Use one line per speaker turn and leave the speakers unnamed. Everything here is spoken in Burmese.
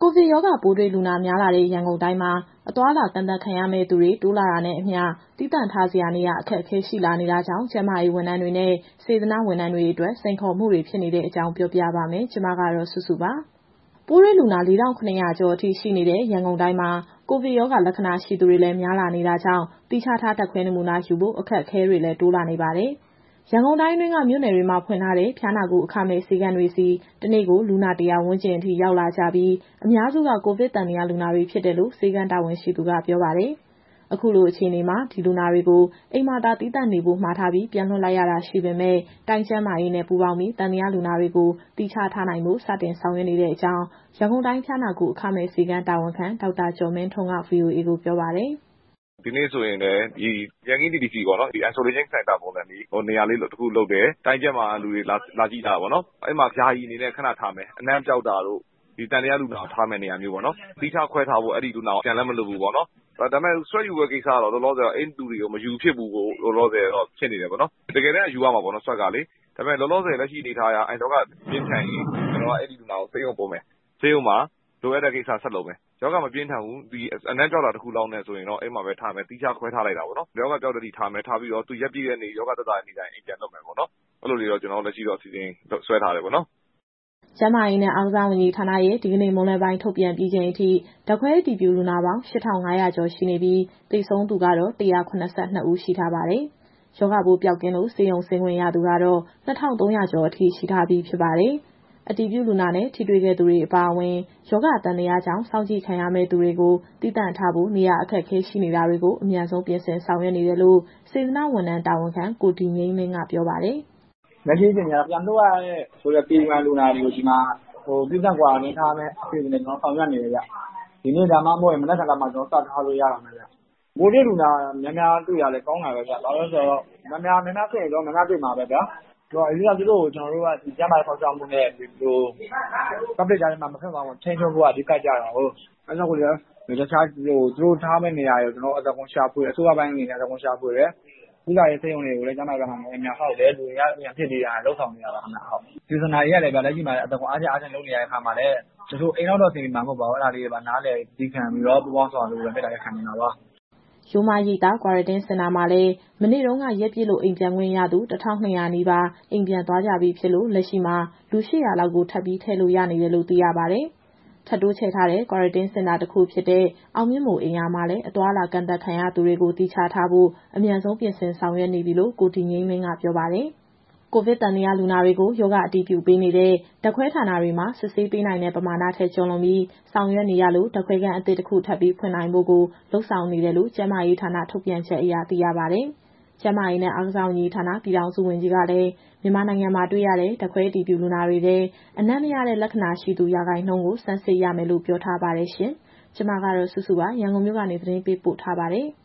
ကိုဗစ်ရောဂါပိုးတွေ့လူနာများလာတဲ့ရန်ကုန်တိုင်းမှာအသွားအလာကန့်သတ်ခံရမယ့်သူတွေတိုးလာတာနဲ့အမျှသီးသန့်ထားစရာနေရာအခက်အခဲရှိလာနေတာကြောင့်ကျန်းမာရေးဝန်ထမ်းတွေနဲ့စေတနာ့ဝန်ထမ်းတွေအတွက်စိန်ခေါ်မှုတွေဖြစ်နေတဲ့အကြောင်းပြောပြပါမယ်။ ဒီသတင်းကိုဗွီအိုအေမြန်မာပိုင်းသတင်းထောက်စုစုက တင်ဆက်ပေးမှာပါ။ ပိုးတွေ့လူနာ 4,700 ကျော်အထိရှိနေတဲ့ရန်ကုန်တိုင်းမှာကိုဗစ်ရောဂါလက္ခဏာရှိသူတွေလည်းများလာနေတာကြောင့်သီးခြားထားဓာတ်ခွဲနမူနာယူဖို့အခက်အခဲတွေလည်းတိုးလာနေပါတယ်။ ရန်ကုန်တိုင်းအတွင်းကမြို့နယ်တွေမှာဖွင့်ထားတဲ့ဖျားနာကုအခမဲ့ဆေးခန်းတွေဆီတနေ့ကိုလူနာ 100 ဝန်းကျင်အထိရောက်လာကြပြီးအများစုကကိုဗစ်သံသယလူနာတွေဖြစ်တယ်လို့ဆေးခန်းတာဝန်ရှိသူကပြောပါတယ်။ အခုလိုအခြေအနေမှာဒီလူနာတွေကိုအိမ်မှာသာသီးသန့်နေဖို့မှာထားပြီးပြန်လွှတ်လိုက်ရတာရှိပေမဲ့တိုင်းကျန်းမာရေးနဲ့ပူးပေါင်းပြီးသံသယလူနာတွေကိုသီးခြားထားနိုင်ဖို့စတင်ဆောင်ရွက်နေတဲ့အကြောင်းရန်ကုန်တိုင်းဖျားနာကုအခမဲ့ဆေးခန်းတာဝန်ခံဒေါက်တာကျော်မင်းထွန်းက VOA ကိုပြောပါတယ်
။ ဒီနေ့ဆိုရင်လည်းဒီရန်ကင်း TTC ပေါ့နော်ဒီ Isolation Center ပုံစံလေးနေရာလေးတစ်ခုလုပ်တယ်။တိုင်းကျန်းမာရေးလူတွေလာကြည့်ကြတာပေါ့နော်။အဲ့မှာယာယီအနေနဲ့ခဏထားမယ်။အနံ့ပျောက်တာတို့ဒီသံသယလူနာကိုထားမယ့်နေရာမျိုးပေါ့နော်။သီးခြားခွဲထားဖို့အဲ့ဒီလူနာကိုပြန်လည်းမလွှတ်ဘူးပေါ့နော်။ဒါပေမဲ့ Swab ယူတဲ့ကိစ္စကတော့လောလောဆယ်အဲ့လူတွေကိုမယူဖြစ်ဘူးကိုလောလောဆယ်တော့ဖြစ်နေတယ်ပေါ့နော်။တကယ်တမ်းယူရမှာပေါ့နော် Swab ကလေ။ဒါပေမဲ့လောလောဆယ်လက်ရှိအနေအထားအရအဲ့ရောဂါပြင်းထန်ရင်ကျွန်တော်ကအဲ့ဒီလူနာကိုဆေးရုံပို့မယ်။ဆေးရုံမှာလိုအပ်တဲ့ကိစ္စဆက်လုပ်မယ်။ရောဂါမပြင်းထန်ဘူးဒီအနံ့ပျောက်တာတစ်ခုလောက်နဲ့ဆိုရင်တော့အဲ့မှာပဲထားမယ်။သီးခြားခွဲထားလိုက်တာပေါ့နော်။ရောဂါပျောက်တဲ့ထိထားမယ်။ထားပြီးတော့သူရက်ပြည့်တဲ့နေ့ရောဂါသက်သာတဲ့နေ့တိုင်းအိမ်ပြန်လွှတ်မယ်ပေါ့နော်။အဲ့လိုလေးတော့ကျွန်တော်လက်ရှိတော့အစီအစဉ်ဆွဲထားတယ်ပေါ့နော်
။ကျန်းမာရေးနဲ့အားကစားဝန်ကြီးဌာနရဲ့ဒီကနေ့မွန်းလွဲပိုင်းထုတ်ပြန်ပြီးချိန်အထိဓာတ်ခွဲအတည်ပြုလူနာပေါင်း 8,500 ကျော်ရှိနေပြီးသေဆုံးသူကတော့172 ဦးရှိထားပါတယ်။ရောဂါပိုးပျောက်ကင်းလို့ဆေးရုံဆင်းခွင့်ရသူကတော့2,300 ကျော်အထိရှိထားပြီးဖြစ်ပါတယ်။အတည်ပြုလူနာနဲ့ထိတွေ့ခဲ့သူတွေအပါအဝင်ရောဂါသံသယကြောင့်စောင့်ကြည့်ခံရမယ့်သူတွေကိုသီးသန့်ထားဖို့နေရာအခက်အခဲရှိနေတာတွေကိုအမြန်ဆုံးပြင်ဆင်ဆောင်ရွက်နေတယ်လို့စေတနာ့ဝန်ထမ်းတာဝန်ခံကိုဒီငြိမ်းလင်းကပြောပါတယ်
။လက်ရှိအချိန်ကပြန်လွှတ်ရတဲ့ဆိုတဲ့ပြည်ဝင်လူနာတွေကိုဒီမှာသီးသန့်ကွာနေထားမယ်အစီအစဉ်တွေကျွန်တော်ဆောင်ရွက်နေတယ်ဗျ။ဒီနေ့ဒါမှမဟုတ်ရင်မနက်ဖြန်မှကျွန်တော်စထားလို့ရပါမယ်ဗျ။ပိုးတွေ့လူနာများများတွေ့ရလဲကောင်းတာပဲဗျ။ဘာလို့လဲဆိုတော့များများတွေ့ရင်တော့များများတွေ့မှာပဲဗျာ။အဓိကသူတို့ကိုကျွန်တော်တို့ကဒီကျန်းမာရေးဖောက်ဆောင်မှုနဲ့ဒီလို public ကြားထဲမှာမခက်အောင်ထိန်းချုပ်ဖို့အဓိကကြတာဟုတ်။အဲ့တော့ကိုလည်းတခြားသူတို့ထားမယ့်နေရာတွေကိုကျွန်တော်အတကုံရှာဖွေအစိုးရပိုင်းအနေနဲ့အတကုံရှာဖွေတယ်။ဒီကရေးစိတ်ုံတွေကိုလည်းကျန်းမာရေးကမှအများဟုတ်တယ်လူတွေကပြန်ဖြစ်နေတာလှုပ်ဆောင်နေတာပါခင်ဗျဟုတ်။ဒီစနာကြီးကလည်းဗျလက်ရှိမှာအတကုံအားချင်းလုပ်နေရတဲ့အခါမှာလည်းတချို့အိမ်တော့အဆင်ပြေမှာမဟုတ်ပါဘူး။အဲ့ဒါလေးတွေပါနားလည်ဒီခံပြီးတော့ပူပေါင်းဆောင်လို့လည်းမေတ္တာရပ်ခံနေတာပါ
။ရိုးမရိပ်သာ Quarantine Center မှာလည်းမနေ့တုန်းကရက်ပြည့်လို့အိမ်ပြန်ခွင့်ရသူ 1,200 နီးပါးအိမ်ပြန်သွားကြပြီဖြစ်လို့လက်ရှိမှာလူ 800 လောက်ကိုထပ်ပြီးထည့်လို့ရနေတယ်လို့သိရပါတယ်။ထပ်တိုးချဲ့ထားတဲ့ Quarantine Center တစ်ခုဖြစ်တဲ့အောင်မြင့်မိုရ်အိမ်ရာမှာလည်းအသွားအလာကန့်သတ်ခံရသူတွေကိုသီးခြားထားဖို့အမြန်ဆုံးပြင်ဆင်ဆောင်ရွက်နေပြီလို့ကိုဒီငြိမ်းလင်းကပြောပါတယ်။ကိုဗစ်သံသယလူနာတွေကိုရောဂါအတည်ပြုပေးနေတဲ့ဓာတ်ခွဲဌာနတွေမှာစစ်ဆေးပေးနိုင်တဲ့ပမာဏထက်ကျော်လွန်ပြီးဆောင်ရွက်နေရလို့ဓာတ်ခွဲခန်းအသစ်တစ်ခုထပ်ပြီးဖွင့်နိုင်ဖို့ကိုလုပ်ဆောင်နေတယ်လို့ကျန်းမာရေးဌာနထုတ်ပြန်ချက်အရသိရပါတယ်။ကျန်းမာရေးနဲ့အားကစားဝန်ကြီးဌာနပြည်ထောင်စုဝန်ကြီးကလည်းမြန်မာနိုင်ငံမှာတွေ့ရတဲ့ဓာတ်ခွဲအတည်ပြုလူနာတွေထဲအနံ့မရတဲ့လက္ခဏာရှိသူရာခိုင်နှုန်းကိုစမ်းစစ်ရမယ်လို့ပြောထားပါတယ်ရှင်။ကျွန်မကတော့စုစုပါရန်ကုန်မြို့ကနေသတင်းပေးပို့ထားပါတယ်။